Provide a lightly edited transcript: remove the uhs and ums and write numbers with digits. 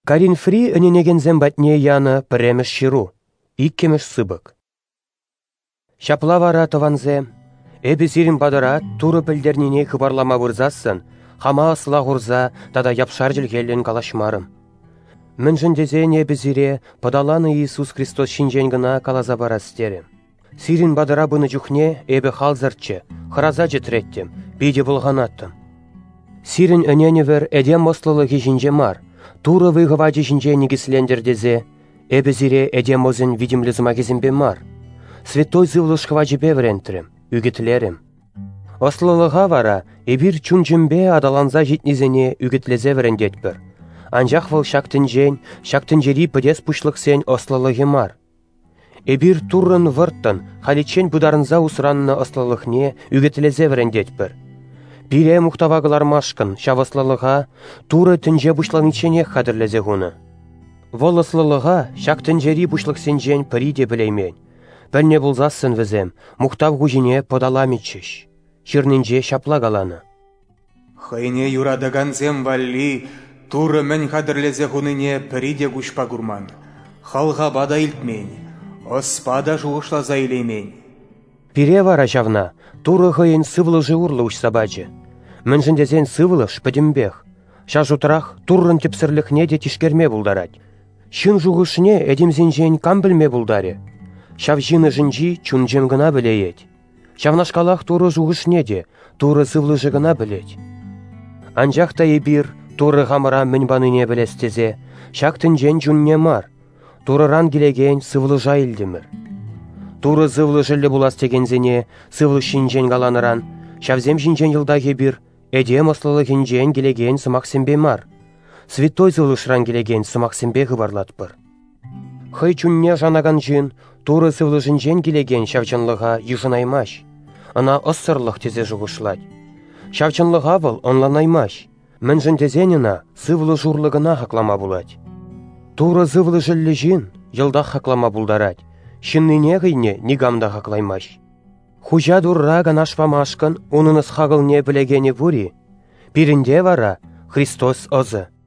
Карин фри өненегензем батне яны піреміш ширу, иккеміш сыбык. Шапла вара тыванзе, эбі зирин бадыра туры пілдерніне хыбарлама вырзасын, хама асыла ғурза тада япшар желгелен калашмарым. Мін жіндезен эбі зире подаланы Иисус Христос шинжен гына калаза барастерім. Сирин бадыра бұны жүхне эбі халзарчы, хыраза жетіреттім, биде бұлғанаттым. Сирин өненевер эдем мослылығы жинже мар, туры выгываджи жинже негіслендердезе, эбі зире эдем озын видимлізіма кезімбе мар. Святой зывлыш хваджибе врентрім, үгітлерім. Ослылыға вара, эбір чунжымбе адаланза житнизене үгітлезе врендетбір. Анжақ выл шактынжери пыдес пушлық сен ослылығы мар. Эбір турын вырттын, халичен бұдарынза усранны ослылықне үгітлезе врендетбір. Бире мұқтавағылар машқын, шавыслылыға, туры тінже бұшланычене қадырлезе ғуны. Вол ослылыға шактынжери бұшлық сенжен піриде білеймен. Бәлне бұлзасын візем, мұқтав ғужіне подаламетшіш. Шырнынже шапла галаны. Хайне юрадыганзем валли, туры мен қадырлезе ғуныне піриде ғушпа гурман. Халға бада илтмен, оспада жуғышла заилеймен. Пире вара жавна, туры ғайын сывлы жауырлы ұш сабаджы. Мін жіндезен сывлы шпадимбех. Шажутырақ туррын тепсірлікне де тишкерме бұлдарад. Шын жуғышне әдемзенжен кам білме бұлдаре. Шав жины жынжи чунжем гына білеет. Шавнашкалах туры жуғышне де, туры сывлы жығына білет. Анжақта ебір, туры ғамыра мін баныне білестезе, шақтынжен жүнне мар. Турыран келеген сывлы жайылдымыр. Туры сывлы жылы булас тегензене, сывлы шинжен галаныран, шавзем жинжен жылда ебір, эдем ослылы генжен келеген сымақсембе мар. Святой сывлышран келеген сымақсембе ғыбарлатпыр. Хай чунне жанаган жин, туры сывлы жинжен келеген шавчынлыға ежынаймаш. Ана оссырлық тезе жуғышлад. Шавчынлыға бұл онланаймаш. Мін жіндезеніна сывлы журлығына хақлама булад. Туры сывлы жылы жин, елда хақлама булдарад. Шинныне ғйне нигамда хақлаймаш. Хужа дурра ганашпамашкын, оныныз хағыл не білегені бұри. Бірінде вара Христос озы.